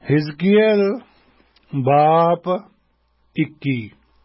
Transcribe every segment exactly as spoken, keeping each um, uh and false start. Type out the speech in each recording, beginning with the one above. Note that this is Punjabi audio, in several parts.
हिजकियल बाप इक्की।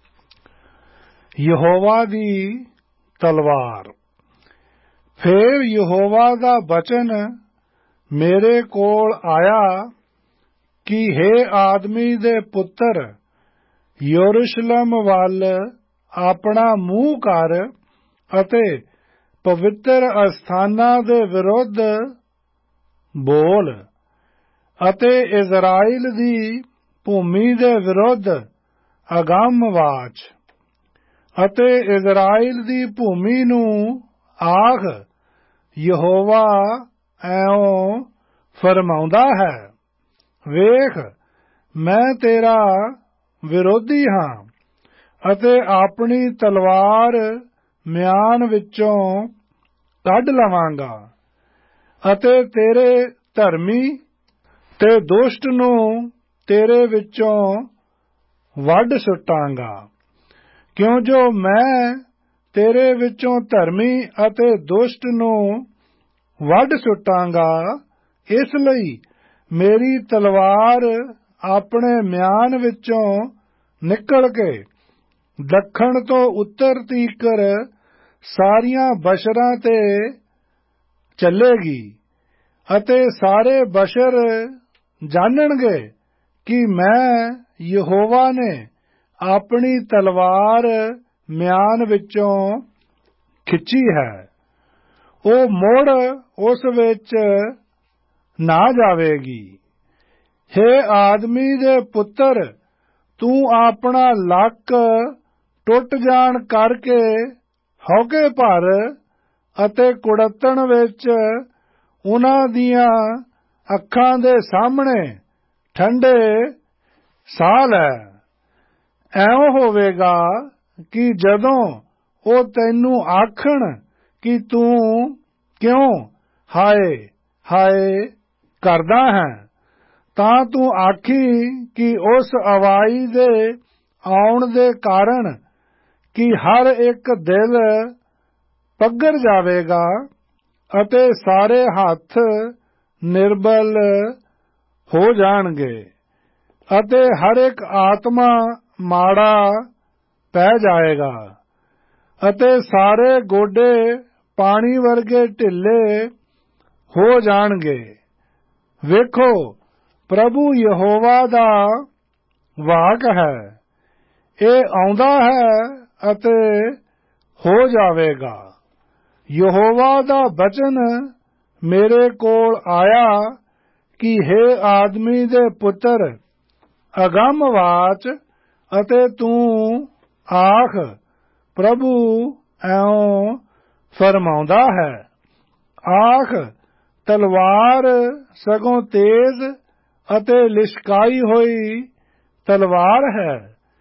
यहोवा दी तलवार। फिर यहोवा दा वचन मेरे कोल आया कि हे आदमी दे पुत्र, यरूशलेम वल अपना मूँह कर अते पवित्र अस्थानां दे विरुद्ध बोल अते इज़राइल दी भूमि दे विरुद्ध अगम वाच अते इज़राइल दी भूमि नूं आख, यहोवा ऐओं फरमाउंदा है, वेख मैं तेरा विरोधी हां अते अपनी तलवार म्यान विचों कढ लवांगा अते तेरे धर्मी ते दुष्ट नूं तेरे विचों वढ सुटांगा। क्यों जो मैं तेरे विचों धर्मी अते दुष्ट नूं वढ सुटांगा, इसलिए मेरी तलवार अपने म्यान विचों निकल के दखण तो उत्तर तीकर सारियां बशरां ते चलेगी अते सारे बशर जानणगे कि मैं यहोवा ने अपनी तलवार म्यान विचों खिंची है। ओ मुड़ उस विच ना जावेगी। हे आदमी दे पुत्र, तू अपना लक टुट जाण करके हौके भर अते कुड़तण विच उन्हां दियां अखां दे सामणे ठंडे साह लै। ऐं होवेगा कि जदों ओ तैनू आखण कि तू क्यों हाय हाय करदा है, तां तू आखी कि उस अवाई दे आउण दे कारण कि हर एक दिल पग्गर जावेगा अते सारे हत्थ निर्बल हो जाणगे अते हर एक आत्मा माड़ा पै जाएगा अते सारे गोडे पानी वर्गे ढिले हो जाणगे। वेखो, प्रभु यहोवा दा वाक है, ए आउंदा है अते हो जावेगा। यहोवा दा वचन मेरे कोल आया कि हे आदमी दे पुत्र, अगम वाच अते तू आख, प्रभु ऐओं फरमाउंदा है, आख, तलवार सगों तेज अते लिशकाई होई तलवार है,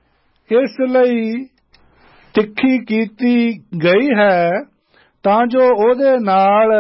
इसलिए तिखी कीती गई है तां जो ओदे नाल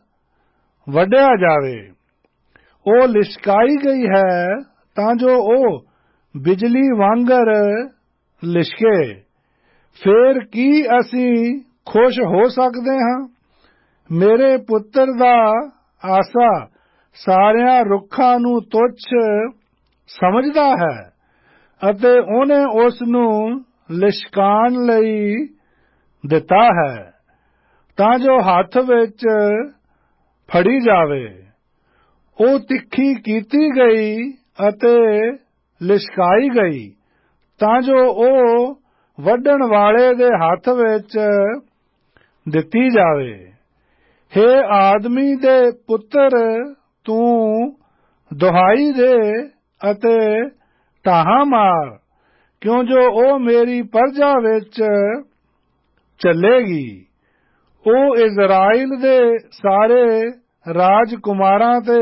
वढिया जावे। ओ लिशकाई गई है तां जो ओ बिजली वांगर लिशके। फिर की असीं खुश हो सकदे हां? मेरे पुत्र दा आसा सारियां रुखां नूं तुच्छ समझदा है अते ओने उस नूं लिशकाण लई दिता है तां जो हत्थ विच फड़ी जावे। ओ तिखी कीती गई अते लिशकाई गई तां जो ओ वढण वाले दे हत्थ विच दिती जावे। हे आदमी दे पुत्र, तू दुहाई दे अते ढाहां मार, क्यों जो ओ मेरी प्रजा विच चलेगी। ओ इज़राइल दे सारे राजकुमारां ते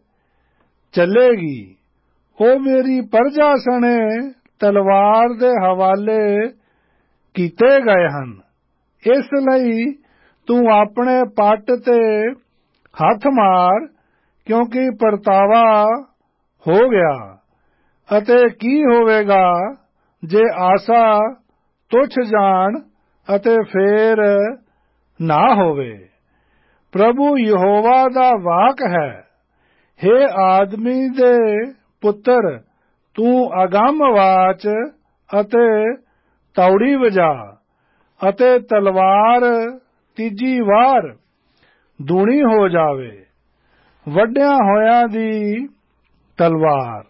चलेगी। ओ मेरी प्रजा सने तलवार दे हवाले कीते गए हन। इसलिए तू अपने पट ते हथ मार, क्योंकि परतावा हो गया। अते की होवेगा जे आसा तुच्छ जाण अते फेर ना होवे। प्रभु यहोवा दा वाक है, हे आदमी दे ਪੁੱਤਰ ਤੂੰ ਅਗੰਮ ਵਾਚ ਅਤੇ ਤੌੜੀ ਵਜਾ, ਅਤੇ ਤਲਵਾਰ ਤੀਜੀ ਵਾਰ ਦੂਣੀ ਹੋ ਜਾਵੇ, ਵੱਡਿਆਂ ਹੋਇਆਂ ਦੀ ਤਲਵਾਰ।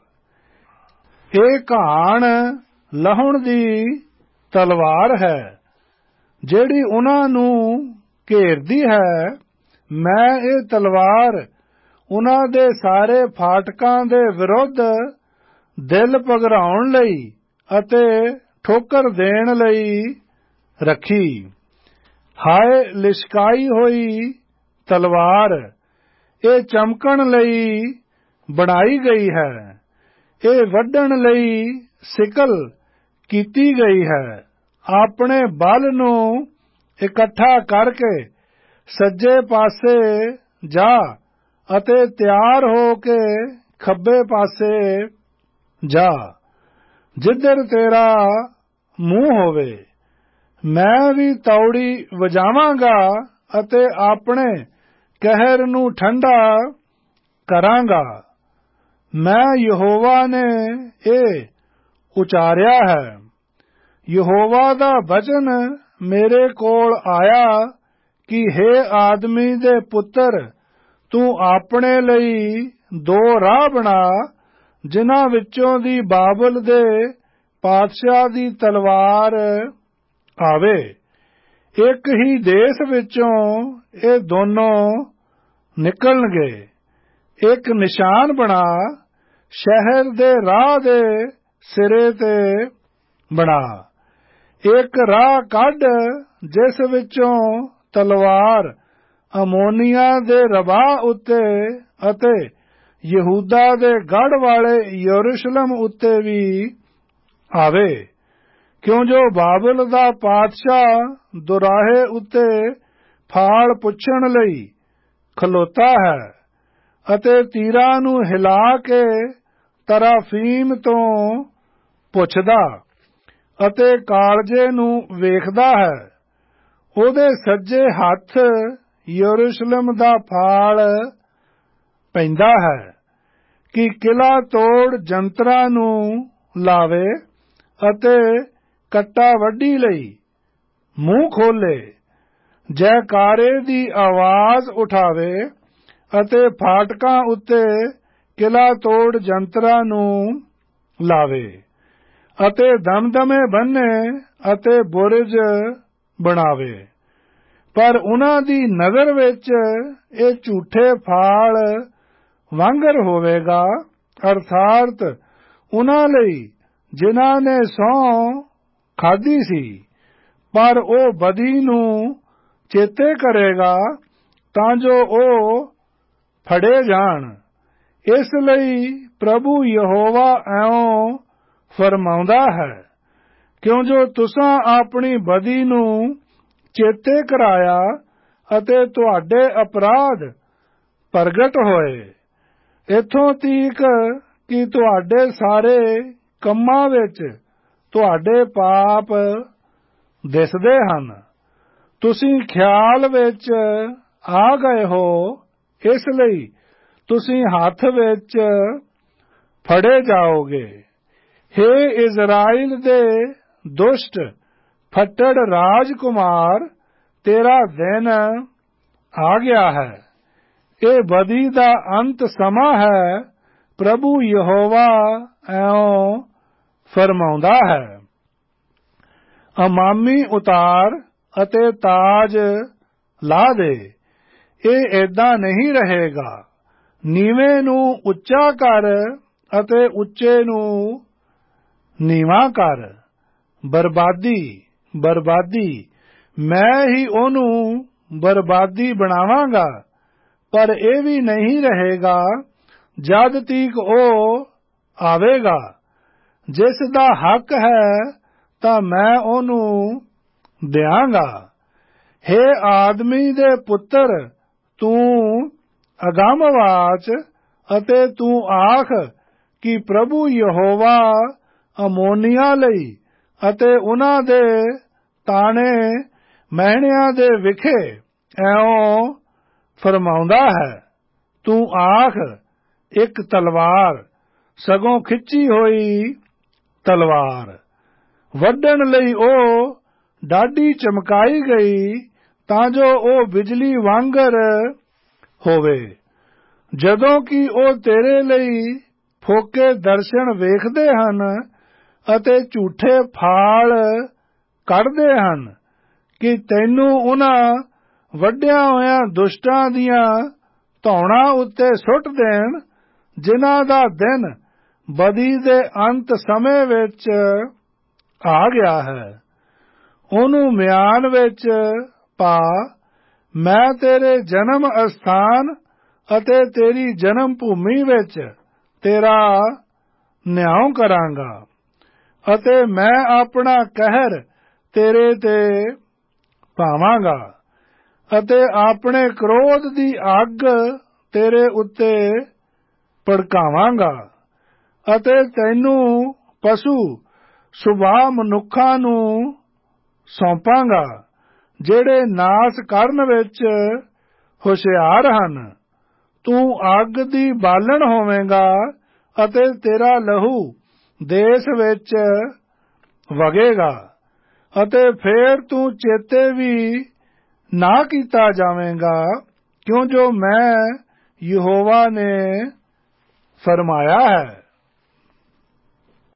ਇਹ ਕਹਾਣ ਲਹਣ ਦੀ ਤਲਵਾਰ ਹੈ, ਜਿਹੜੀ ਉਹਨਾਂ ਨੂੰ ਘੇਰਦੀ ਹੈ। ਮੈਂ ਇਹ ਤਲਵਾਰ ਉਹਨਾਂ ਦੇ ਸਾਰੇ ਫਾਟਕਾਂ ਦੇ ਵਿਰੁੱਧ ਦਿਲ ਪਘਰਾਉਣ ਲਈ ਅਤੇ ਠੋਕਰ ਦੇਣ ਲਈ ਰੱਖੀ। ਹਾਏ ਲਿਸ਼ਕਾਈ ਹੋਈ ਤਲਵਾਰ, ਇਹ ਚਮਕਣ ਲਈ ਬਣਾਈ ਗਈ ਹੈ, ਇਹ ਵੱਢਣ ਲਈ ਸਿਕਲ ਕੀਤੀ ਗਈ ਹੈ। ਆਪਣੇ ਬਲ ਨੂੰ ਇਕੱਠਾ ਕਰਕੇ ਸੱਜੇ ਪਾਸੇ ਜਾ, ਅਤੇ ਤਿਆਰ ਹੋ ਕੇ ਖੱਬੇ ਪਾਸੇ ਜਾ, ਜਿੱਧਰ ਤੇਰਾ ਮੂੰਹ ਹੋਵੇ। ਮੈਂ ਵੀ ਤੌੜੀ ਵਜਾਵਾਂਗਾ ਅਤੇ ਆਪਣੇ ਕਹਿਰ ਨੂੰ ਠੰਡਾ ਕਰਾਂਗਾ। ਮੈਂ ਯਹੋਵਾ ਨੇ ਇਹ ਉਚਾਰਿਆ ਹੈ। ਯਹੋਵਾ ਦਾ ਵਚਨ ਮੇਰੇ ਕੋਲ ਆਇਆ ਕਿ ਹੇ ਆਦਮੀ ਦੇ ਪੁੱਤਰ, ਤੂੰ ਆਪਣੇ ਲਈ ਦੋ ਰਾਹ ਬਣਾ, ਜਿਨ੍ਹਾਂ ਵਿੱਚੋਂ ਦੀ ਬਾਬਲ ਦੇ ਪਾਤਸ਼ਾਹ ਦੀ ਤਲਵਾਰ ਆਵੇ। ਇੱਕ ਹੀ ਦੇਸ਼ ਵਿੱਚੋਂ ਇਹ ਦੋਨੋਂ ਨਿਕਲਣਗੇ। ਇੱਕ ਨਿਸ਼ਾਨ ਬਣਾ, ਸ਼ਹਿਰ ਦੇ ਰਾਹ ਦੇ ਸਿਰੇ ਤੇ ਬਣਾ। ਇੱਕ ਰਾਹ ਕੱਢ, ਜਿਸ ਵਿੱਚੋਂ ਤਲਵਾਰ ਅਮੋਨੀਆ ਦੇ ਰਬਾਹ ਉੱਤੇ ਅਤੇ ਯਹੂਦਾ ਦੇ ਗੜ੍ਹ ਵਾਲੇ ਯਰੂਸ਼ਲਮ ਉੱਤੇ ਵੀ ਆਵੇ, ਕਿਉਂ ਜੋ ਬਾਬਲ ਦਾ ਪਾਤਸ਼ਾਹ ਦੁਰਾਹੇ ਉੱਤੇ ਫਾਲ ਪੁੱਛਣ ਲਈ ਖਲੋਤਾ ਹੈ, ਅਤੇ ਤੀਰਾਂ ਨੂੰ ਹਿਲਾ ਕੇ ਤਰਾਫੀਮ ਤੋਂ ਪੁੱਛਦਾ ਅਤੇ ਕਾਲਜੇ ਨੂੰ ਵੇਖਦਾ ਹੈ। ਉਹਦੇ ਸੱਜੇ ਹੱਥ ਯਰੂਸ਼ਲਮ ਦਾ ਫਾਲ ਪੈਂਦਾ ਹੈ, ਕਿ ਕਿਲਾ ਤੋੜ ਜੰਤਰਾਂ ਨੂੰ ਲਾਵੇ ਅਤੇ ਕੱਟਾ ਵੱਢੀ ਲਈ ਮੂੰਹ ਖੋਲੇ, ਜੈਕਾਰੇ ਦੀ ਆਵਾਜ਼ ਉਠਾਵੇ ਅਤੇ ਫਾਟਕਾਂ ਉੱਤੇ ਕਿਲਾ ਤੋੜ ਜੰਤਰਾਂ ਨੂੰ ਲਾਵੇ, ਅਤੇ ਦਮਦਮੇ ਬੰਨੇ ਅਤੇ ਬੁਰਜ ਬਣਾਵੇ। ਪਰ ਉਹਨਾਂ ਦੀ ਨਜ਼ਰ ਵਿੱਚ ਇਹ ਝੂਠੇ ਫਾਲ ਵਾਂਗਰ ਹੋਵੇਗਾ, ਅਰਥਾਤ ਉਹਨਾਂ ਲਈ ਜਿਨ੍ਹਾਂ ਨੇ ਸਹੁੰ ਖਾਧੀ ਸੀ, ਪਰ ਉਹ ਬਦੀ ਨੂੰ ਚੇਤੇ ਕਰੇਗਾ ਤਾਂ ਜੋ ਉਹ ਫੜੇ ਜਾਣ। ਇਸ ਲਈ ਪ੍ਰਭੂ ਯਹੋਵਾ ਇਉਂ ਫਰਮਾਉਂਦਾ ਹੈ, ਕਿਉਂ ਜੋ ਤੁਸਾਂ ਆਪਣੀ ਬਦੀ ਨੂੰ ਚੇਤੇ ਕਰਾਇਆ ਅਤੇ ਤੁਹਾਡੇ ਅਪਰਾਧ ਪ੍ਰਗਟ ਹੋਏ, ਇੱਥੋਂ ਤੀਕ ਕਿ ਤੁਹਾਡੇ ਸਾਰੇ ਕੰਮਾਂ ਵਿੱਚ ਤੁਹਾਡੇ ਪਾਪ ਦਿਸਦੇ ਹਨ। ਤੁਸੀਂ ਖਿਆਲ ਵਿੱਚ ਆ ਗਏ ਹੋ, ਇਸ ਲਈ ਤੁਸੀਂ ਹੱਥ ਵਿੱਚ ਫੜੇ ਜਾਓਗੇ। ਹੇ ਇਜ਼ਰਾਈਲ ਦੇ ਦੁਸ਼ਟ ਫੱਟੜ ਰਾਜਕੁਮਾਰ, ਤੇਰਾ ਦਿਨ ਆ ਗਿਆ ਹੈ। ਇਹ ਬਦੀ ਦਾ ਅੰਤ ਸਮਾਂ ਹੈ, ਪ੍ਰਭੂ ਯਹੋਵਾ ਇਉਂ ਫਰਮਾਉਂਦਾ ਹੈ। ਅਮਾਮੀ ਉਤਾਰ ਅਤੇ ਤਾਜ ਲਾ ਦੇ, ਇਹ ਏਦਾਂ ਨਹੀਂ ਰਹੇਗਾ। ਨੀਵੇਂ ਨੂੰ ਉੱਚਾ ਕਰ ਅਤੇ ਉੱਚੇ ਨੂੰ ਨੀਵਾਂ ਕਰ। ਬਰਬਾਦੀ, ਬਰਬਾਦੀ, ਮੈਂ ਹੀ ਉਹਨੂੰ ਬਰਬਾਦੀ ਬਣਾਵਾਂਗਾ, ਪਰ ਇਹ ਵੀ ਨਹੀਂ ਰਹੇਗਾ ਜਦ ਤੀਕ ਉਹ ਆਵੇਗਾ। ਜਿਸ ਦਾ ਹੱਕ ਹੈ ਤਾਂ ਮੈਂ ਉਹਨੂੰ ਦਿਆਂਗਾ। ਹੇ ਆਦਮੀ ਦੇ ਪੁੱਤਰ, ਤੂੰ ਅਗੰਮਵਾਚ ਅਤੇ ਤੂੰ ਆਖ ਕਿ ਪ੍ਰਭੂ ਯਹੋਵਾ ਅਮੋਨੀਆਂ ਲਈ ਅਤੇ ਉਹਨਾਂ ਦੇ ਤਾਣੇ ਮਹਿਣਿਆਂ ਦੇ ਵਿਖੇ ਇਉਂ ਫਰਮਾਉਂਦਾ ਹੈ। ਤੂੰ ਆਖ, ਇੱਕ ਤਲਵਾਰ ਸਗੋਂ ਖਿੱਚੀ ਹੋਈ ਤਲਵਾਰ। ਵੱਢਣ ਲਈ ਉਹ ਡਾਢੀ ਚਮਕਾਈ ਗਈ ਤਾਂ ਜੋ ਉਹ ਬਿਜਲੀ ਵਾਂਗਰ ਹੋਵੇ। ਜਦੋਂ ਕਿ ਉਹ ਤੇਰੇ ਲਈ ਫੋਕੇ ਦਰਸ਼ਨ ਵੇਖਦੇ ਹਨ ਅਤੇ ਝੂਠੇ ਫਾਲ ਕੱਢਦੇ ਹਨ ਕਿ ਤੈਨੂੰ ਉਹਨਾਂ ਵੱਢਿਆਂ ਹੋਇਆਂ ਦੁਸ਼ਟਾਂ ਦੀਆਂ ਧੌਣਾਂ ਉੱਤੇ ਸੁੱਟ ਦੇਣ, ਜਿਨ੍ਹਾਂ ਦਾ ਦਿਨ ਬਦੀ ਦੇ ਅੰਤ ਸਮੇਂ ਵਿੱਚ ਆ ਗਿਆ ਹੈ। ਉਹਨੂੰ ਮਿਆਨ ਵਿੱਚ ਪਾ। ਮੈਂ ਤੇਰੇ ਜਨਮ ਅਸਥਾਨ ਅਤੇ ਤੇਰੀ ਜਨਮ ਭੂਮੀ ਵਿੱਚ ਤੇਰਾ ਨਿਆਂ ਕਰਾਂਗਾ ਅਤੇ ਮੈਂ ਆਪਣਾ ਕਹਿਰ ਤੇਰੇ ਤੇ ਪਾਵਾਂਗਾ ਅਤੇ ਆਪਣੇ ਕ੍ਰੋਧ ਦੀ ਅੱਗ ਤੇਰੇ ਉੱਤੇ ਭੜਕਾਵਾਂਗਾ ਅਤੇ ਤੈਨੂੰ ਪਸ਼ੂ ਸੁਭਾਅ ਮਨੁੱਖਾਂ ਨੂੰ ਸੌਂਪਾਂਗਾ, ਜਿਹੜੇ ਨਾਸ ਕਰਨ ਵਿੱਚ ਹੁਸ਼ਿਆਰ ਹਨ। ਤੂੰ ਅੱਗ ਦੀ ਬਾਲਣ ਹੋਵੇਂਗਾ ਅਤੇ ਤੇਰਾ ਲਹੂ ਦੇਸ਼ ਵਿੱਚ ਵਗੇਗਾ ਅਤੇ ਫੇਰ ਤੂੰ ਚੇਤੇ ਵੀ ਨਾ ਕੀਤਾ ਜਾਵੇਂਗਾ, ਕਿਉਂ ਜੋ ਮੈਂ ਯਹੋਵਾ ਨੇ ਫਰਮਾਇਆ ਹੈ।